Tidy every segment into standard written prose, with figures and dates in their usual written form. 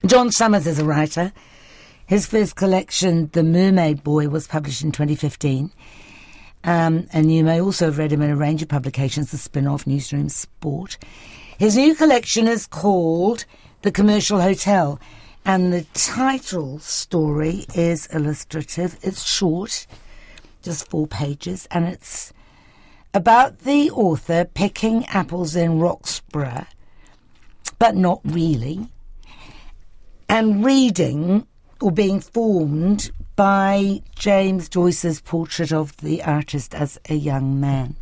John Summers is a writer. His first collection, The Mermaid Boy, was published in 2015. And you may also have read him in a range of publications, the spin-off Newsroom Sport. His new collection is called The Commercial Hotel, and the title story is illustrative. It's short, just 4 pages, and it's about the author picking apples in Roxburgh, but not really, and reading or being formed by James Joyce's portrait of the artist as a young man.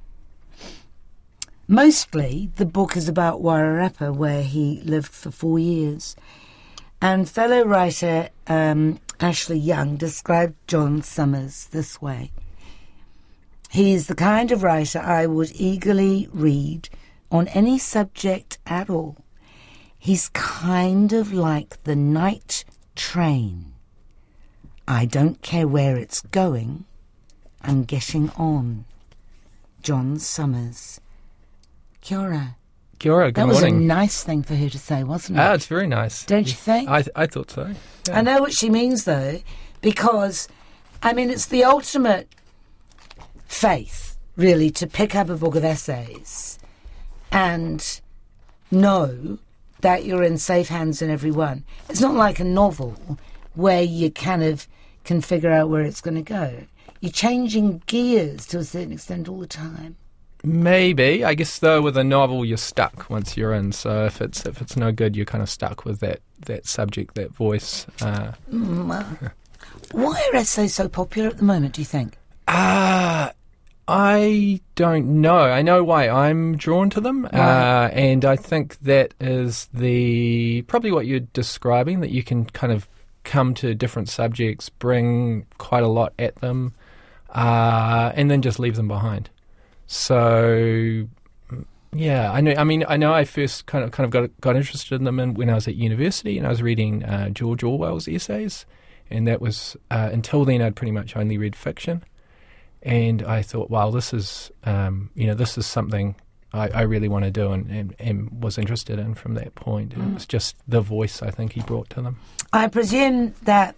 Mostly, the book is about Wairarapa, where he lived for 4 years. And fellow writer Ashley Young described John Summers this way. He's the kind of writer I would eagerly read on any subject at all. He's kind of like the night train. I don't care where it's going. I'm getting on. John Summers. Kia ora. Kia ora, good morning. That was a nice thing for her to say, wasn't it? It's very nice. Don't you think? I thought so. Yeah. I know what she means, though, because, I mean, it's the ultimate faith, really, to pick up a book of essays and know that you're in safe hands in every one. It's not like a novel where you kind of can figure out where it's going to go. You're changing gears to a certain extent all the time. Maybe. I guess, though, with a novel, you're stuck once you're in. So if it's no good, you're kind of stuck with that subject, that voice. Why are essays so popular at the moment, do you think? I don't know. I know why I'm drawn to them. Right. And I think that is probably what you're describing, that you can kind of come to different subjects, bring quite a lot at them, and then just leave them behind. So, yeah, I know I first kind of got interested in them when I was at university, and I was reading George Orwell's essays, and that was until then I'd pretty much only read fiction, and I thought, wow, this is something I really want to do, and was interested in from that point. And it was just the voice I think he brought to them. I presume that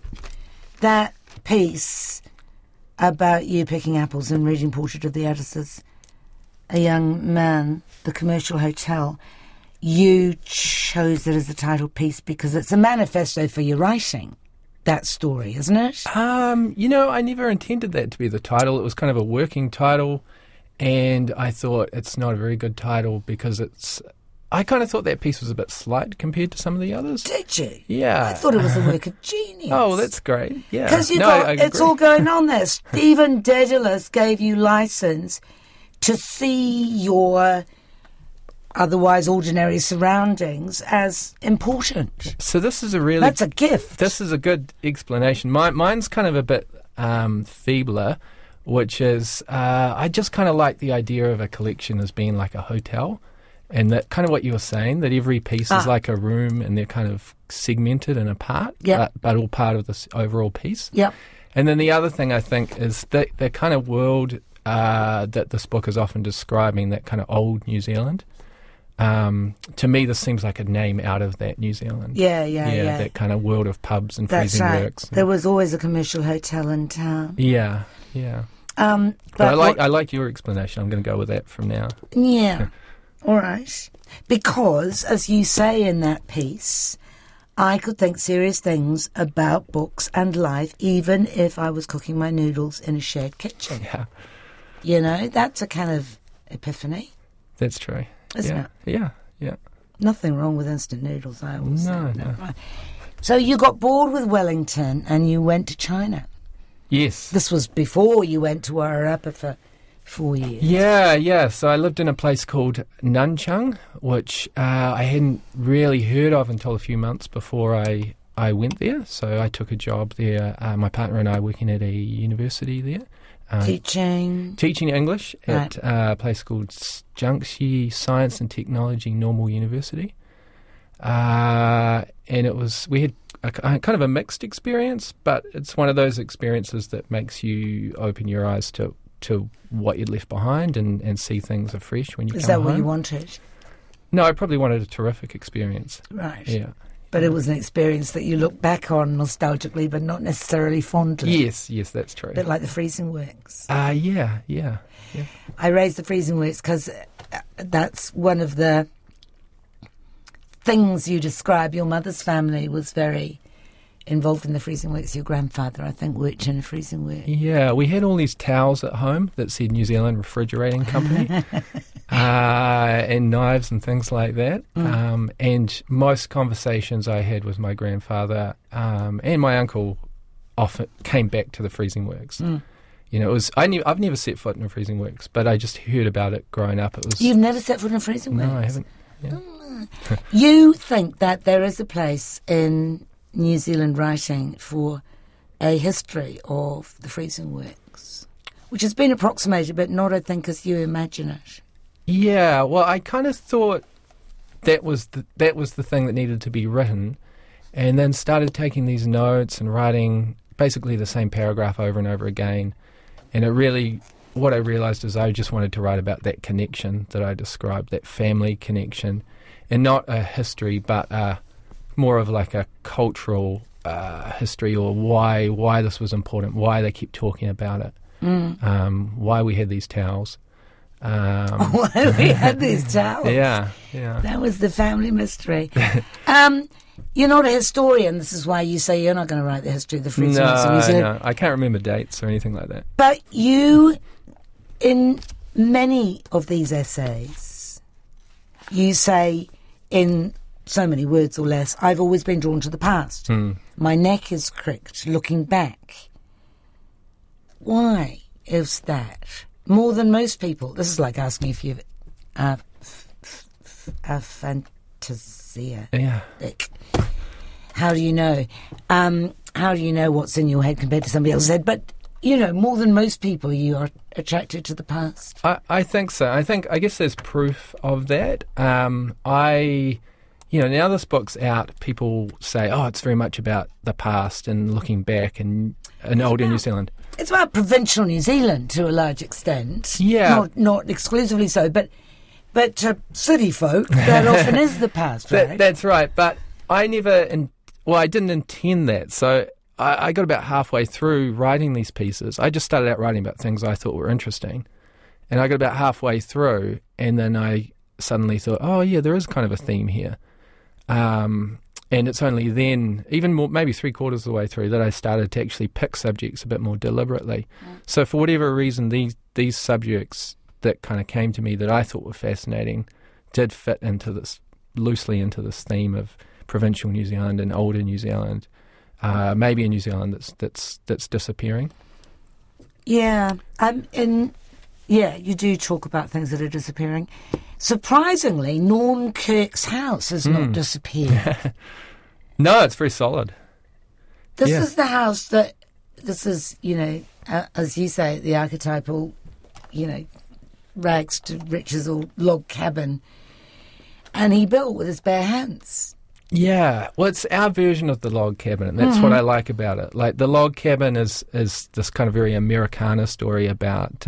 piece about you picking apples and reading Portrait of the Artist as a young man, The Commercial Hotel, you chose it as a title piece because it's a manifesto for your writing, that story, isn't it? I never intended that to be the title. It was kind of a working title, and I thought it's not a very good title because I kind of thought that piece was a bit slight compared to some of the others. Did you? Yeah. I thought it was a work of genius. Oh, that's great. Yeah. Because it's all going on there. Stephen Dedalus gave you license to see your otherwise ordinary surroundings as important. So this is That's a gift. This is a good explanation. Mine's kind of a bit feebler, which is I just kind of like the idea of a collection as being like a hotel. And that kind of what you were saying, that every piece is like a room and they're kind of segmented and apart, but all part of this overall piece. Yep. And then the other thing I think is that the kind of world that this book is often describing, that kind of old New Zealand. To me, this seems like a name out of that New Zealand. Yeah. That kind of world of pubs and That's freezing right. works. There was always a commercial hotel in town. Yeah. But I like your explanation. I'm going to go with that from now. Yeah. All right. Because, as you say in that piece, I could think serious things about books and life, even if I was cooking my noodles in a shared kitchen. Yeah. You know, that's a kind of epiphany. That's true. Isn't it? Yeah. Nothing wrong with instant noodles, I always say. No. So you got bored with Wellington and you went to China. Yes. This was before you went to Wairarapa for 4 years. Yeah. So I lived in a place called Nanchang, which I hadn't really heard of until a few months before I went there. So I took a job there, my partner and I working at a university there. Teaching English at a place called Jiangxi Science and Technology Normal University. And we had a kind of a mixed experience, but it's one of those experiences that makes you open your eyes to what you'd left behind and see things afresh when you come home. Is that what you wanted? No, I probably wanted a terrific experience. Right. Yeah. But it was an experience that you look back on nostalgically, but not necessarily fondly. Yes, that's true. A bit like the Freezing Works. Yeah. I raised the Freezing Works because that's one of the things you describe. Your mother's family was very involved in the Freezing Works. Your grandfather, I think, worked in a freezing work. Yeah, we had all these towels at home that said New Zealand Refrigerating Company. And knives and things like that. And most conversations I had with my grandfather and my uncle often came back to the Freezing Works. You know, I've never set foot in a Freezing Works, but I just heard about it growing up. It was. You've never set foot in a Freezing Works? No, I haven't. Yeah. You think that there is a place in New Zealand writing for a history of the Freezing Works, which has been approximated, but not, I think, as you imagine it. Yeah, well, I kind of thought that was the thing that needed to be written, and then started taking these notes and writing basically the same paragraph over and over again. And it really, what I realised is I just wanted to write about that connection that I described, that family connection, and not a history, but more of like a cultural history, or why this was important, why they keep talking about it, why we had these towels. Why we had these towels. Yeah. That was the family mystery. You're not a historian. This is why you say you're not going to write the history of the Freezing Works of New Zealand. No, I can't remember dates or anything like that. But you, in many of these essays, you say in so many words or less, I've always been drawn to the past. My neck is cricked looking back. Why is that? More than most people. This is like asking if you've a fantasia. Yeah. How do you know? How do you know what's in your head compared to somebody else's head? But, you know, more than most people, you are attracted to the past. I think so. I guess there's proof of that. Now this book's out, people say, oh, it's very much about the past and looking back and older New Zealand. It's about provincial New Zealand to a large extent. Yeah. Not exclusively so, but city folk, that often is the past, right? That's right, but I didn't intend that. So I got about halfway through writing these pieces. I just started out writing about things I thought were interesting. And I got about halfway through, and then I suddenly thought, oh, yeah, there is kind of a theme here. And it's only then, even more, maybe 3/4 of the way through, that I started to actually pick subjects a bit more deliberately. So for whatever reason, these subjects that kind of came to me that I thought were fascinating did fit loosely into this theme of provincial New Zealand and older New Zealand, maybe a New Zealand that's disappearing. Yeah, you do talk about things that are disappearing. Surprisingly, Norm Kirk's house has not disappeared. No, it's very solid. This is the house this is, as you say, the archetypal, rags to riches or log cabin. And he built with his bare hands. Yeah, well, it's our version of the log cabin, and that's what I like about it. Like, the log cabin is this kind of very Americana story about...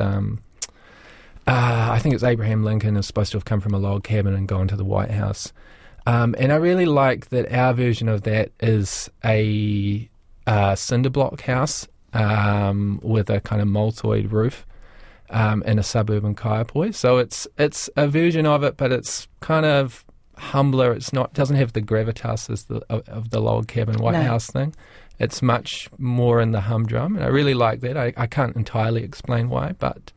I think it's Abraham Lincoln is supposed to have come from a log cabin and gone to the White House. And I really like that our version of that is a cinder block house with a kind of multoid roof in a suburban kaiapoi. So it's a version of it, but it's kind of humbler. Doesn't have the gravitas as of the log cabin White House thing. It's much more in the humdrum, and I really like that. I can't entirely explain why, but...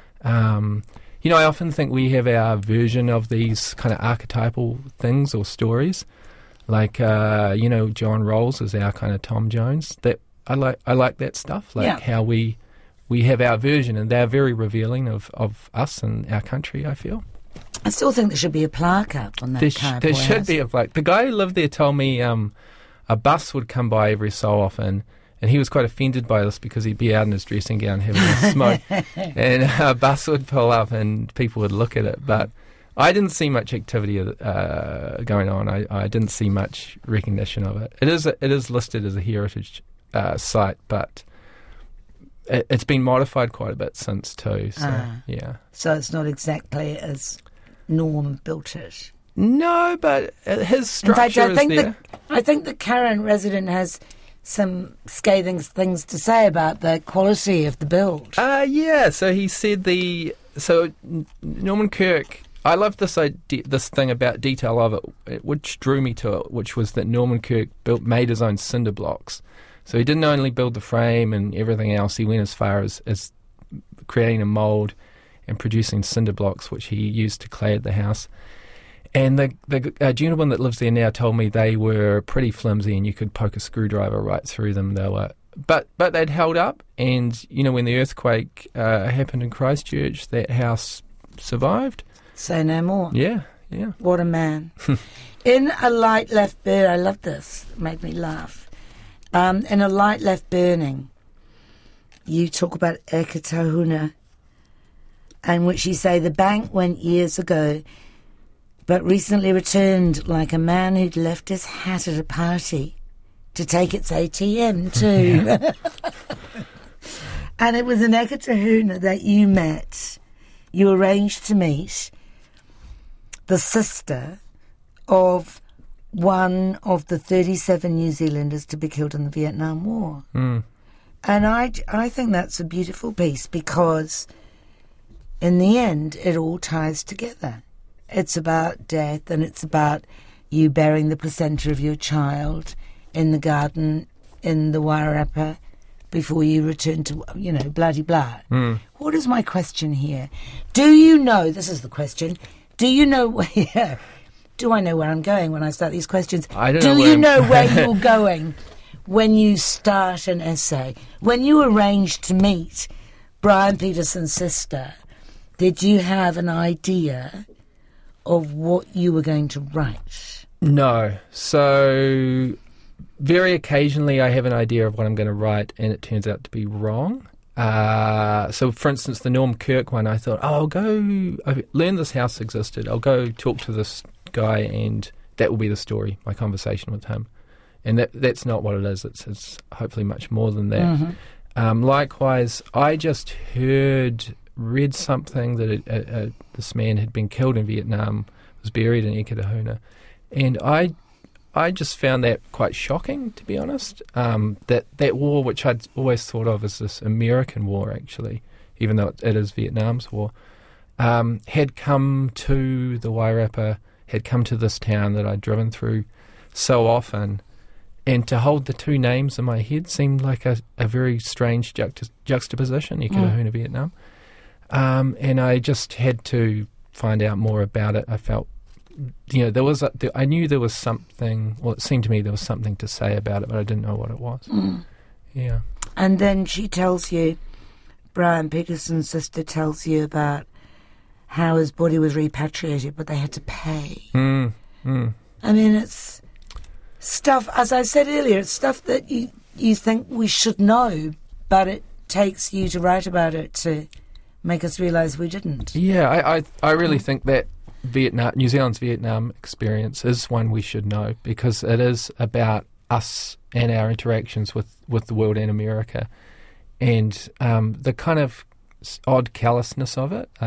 I often think we have our version of these kind of archetypal things or stories. Like, John Rawls is our kind of Tom Jones. That I like that stuff. How we have our version, and they're very revealing of us and our country, I feel. I still think there should be a plaque up on that There should be a plaque. The guy who lived there told me a bus would come by every so often. And he was quite offended by this because he'd be out in his dressing gown having a smoke. And a bus would pull up and people would look at it. But I didn't see much activity going on. I didn't see much recognition of it. It is listed as a heritage site, but it's been modified quite a bit since too. So, yeah. So it's not exactly as Norm built it. No, but his structure In fact, is there. I think the current resident has some scathing things to say about the quality of the build. Yeah, so he said Norman Kirk, I love this thing about detail of it, which drew me to it, which was that Norman Kirk made his own cinder blocks. So he didn't only build the frame and everything else, he went as far as creating a mould and producing cinder blocks, which he used to clad the house. And the gentleman that lives there now told me they were pretty flimsy and you could poke a screwdriver right through them. They were, but they'd held up. And, when the earthquake happened in Christchurch, that house survived. Say no more. Yeah. What a man. In A Light Left Burning, I love this. It made me laugh. In A Light Left Burning, you talk about Eke Tahuna, in which you say the bank went years ago, but recently returned like a man who'd left his hat at a party to take its ATM too. Yeah. And it was in Eke Tahuna that you met. You arranged to meet the sister of one of the 37 New Zealanders to be killed in the Vietnam War. Mm. And I think that's a beautiful piece because in the end it all ties together. It's about death and it's about you burying the placenta of your child in the garden in the Wairarapa before you return to, bloody blah. Mm. What is my question here? Do you know, this is the question, do you know where, do I know where I'm going when I start these questions? I don't know. Do you know where you're going when you start an essay? When you arranged to meet Brian Peterson's sister, did you have an idea of what you were going to write? No. So very occasionally I have an idea of what I'm going to write and it turns out to be wrong. So for instance, the Norm Kirk one, I thought, I've learned this house existed. I'll go talk to this guy and that will be the story, my conversation with him. And that's not what it is. It's hopefully much more than that. Mm-hmm. Likewise, I just read something that this man had been killed in Vietnam, was buried in Eke Tahuna, and I just found that quite shocking, to be honest. That war, which I'd always thought of as this American war, actually, even though it is Vietnam's war, had come to the Wairarapa, had come to this town that I'd driven through so often, and to hold the two names in my head seemed like a very strange juxtaposition, Eke Tahuna, Vietnam. And I just had to find out more about it. I felt, I knew there was something, well, it seemed to me there was something to say about it, but I didn't know what it was. Mm. Yeah. And then she tells you, Brian Peterson's sister tells you about how his body was repatriated, but they had to pay. I mean, it's stuff, as I said earlier, it's stuff that you think we should know, but it takes you to write about it to make us realise we didn't. Yeah, I really think that New Zealand's Vietnam experience is one we should know because it is about us and our interactions with the world and America, and the kind of odd callousness of it.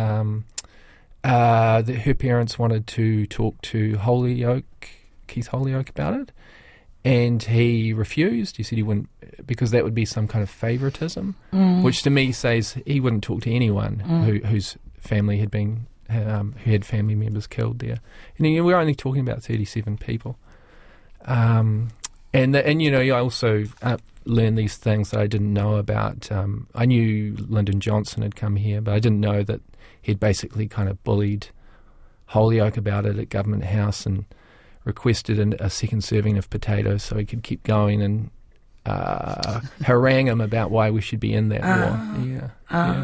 Her parents wanted to talk to Keith Holyoake about it, and he refused. He said he wouldn't, because that would be some kind of favouritism, which to me says he wouldn't talk to anyone whose family had been, who had family members killed there. And we're only talking about 37 people. And I also learned these things that I didn't know about. I knew Lyndon Johnson had come here, but I didn't know that he'd basically kind of bullied Holyoake about it at Government House and requested a second serving of potatoes so he could keep going and harangue him about why we should be in that war.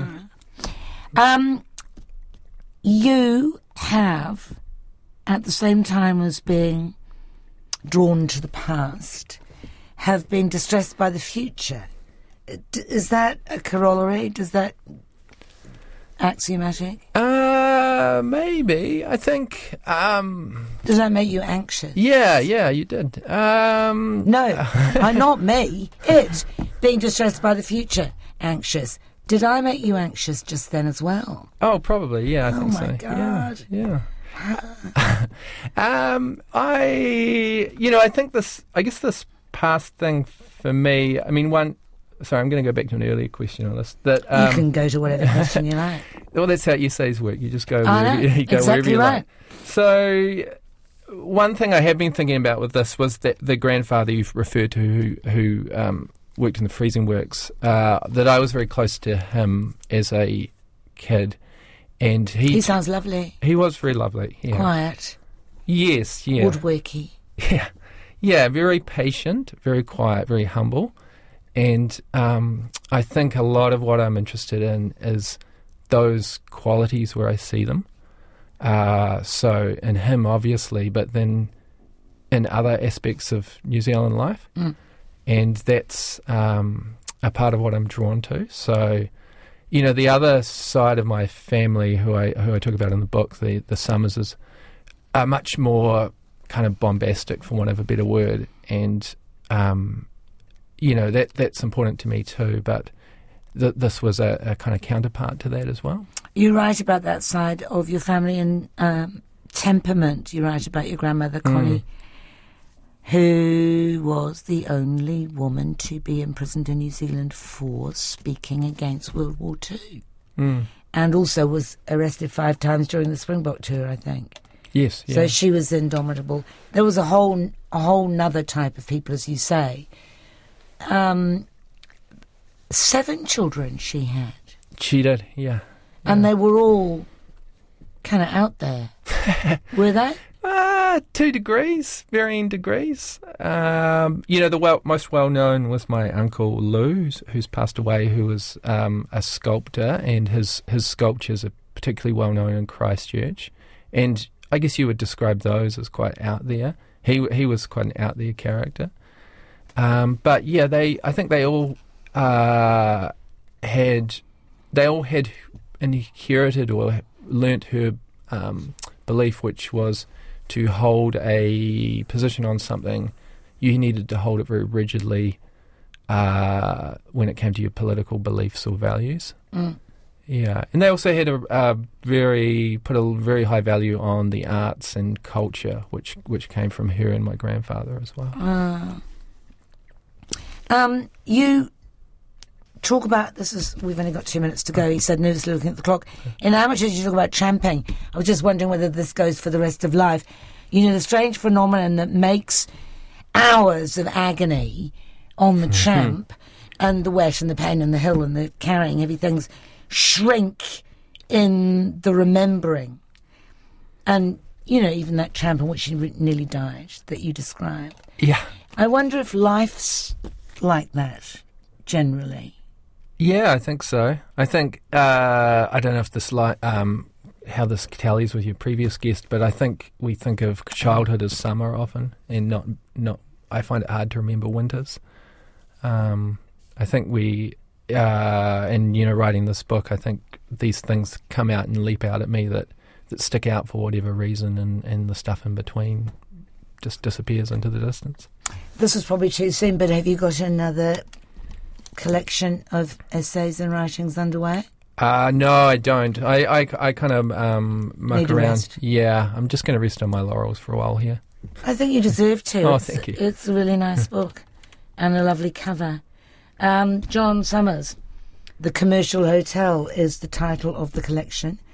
Yeah. You have, at the same time as being drawn to the past, have been distressed by the future. Is that a corollary? Does that axiomatic? Maybe. I think. Does that make you anxious? Yeah, you did. No, not me. It. Being distressed by the future. Anxious. Did I make you anxious just then as well? Oh, probably. Yeah, I think so. Oh, my God. Yeah. I guess this past thing for me, I mean, sorry, I'm going to go back to an earlier question on this. That you can go to whatever question you like. Well, that's how essays work. You just go exactly wherever you right. like. So one thing I have been thinking about with this was that the grandfather you've referred to who worked in the freezing works, that I was very close to him as a kid. And he sounds lovely. He was very lovely. Yeah. Quiet. Yes, yeah. Woodworky. Yeah. Yeah, very patient, very quiet, very humble. And I think a lot of what I'm interested in is those qualities where I see them. So in him, obviously, but then in other aspects of New Zealand life. Mm. And that's a part of what I'm drawn to. So, you know, the other side of my family, who I talk about in the book, the Summerses, are much more kind of bombastic, for want of a better word. And you know, that's important to me too, but this was a kind of counterpart to that as well. You write about that side of your family and temperament. You write about your grandmother, Connie, who was the only woman to be imprisoned in New Zealand for speaking against World War II. And also was arrested 5 times during the Springbok tour, I think. Yes, yeah. So she was indomitable. There was a whole nother type of people, as you say. 7 children she had. She did, yeah. And they were all kind of out there. Were they? 2 degrees, varying degrees. You know, the most well-known was my uncle Lou, who's passed away, who was a sculptor, and his sculptures are particularly well-known in Christchurch. And I guess you would describe those as quite out there. He was quite an out-there character. But yeah, I think they all had inherited or learnt her belief, which was to hold a position on something. You needed to hold it very rigidly when it came to your political beliefs or values. Yeah, and they also had put a very high value on the arts and culture, which came from her and my grandfather as well. You talk about we've only got 2 minutes to go. He said, nervously looking at the clock. In Amateurs, you talk about tramping. I was just wondering whether this goes for the rest of life. You know, the strange phenomenon that makes hours of agony on the tramp and the wet and the pain and the hill and the carrying heavy things shrink in the remembering. And, you know, even that tramp in which she nearly died that you described. Yeah. I wonder if life's like that, generally. Yeah, I think so. I think, I don't know if this how this tallies with your previous guest, but I think we think of childhood as summer often, and not. I find it hard to remember winters. I think and you know, writing this book, I think these things come out and leap out at me that stick out for whatever reason, and the stuff in between just disappears into the distance. This is probably too soon, but have you got another collection of essays and writings underway? No, I don't. I kind of muck Need a around. rest. Yeah, I'm just going to rest on my laurels for a while here. I think you deserve to. Oh, thank you. It's a really nice book and a lovely cover. John Summers, The Commercial Hotel is the title of the collection.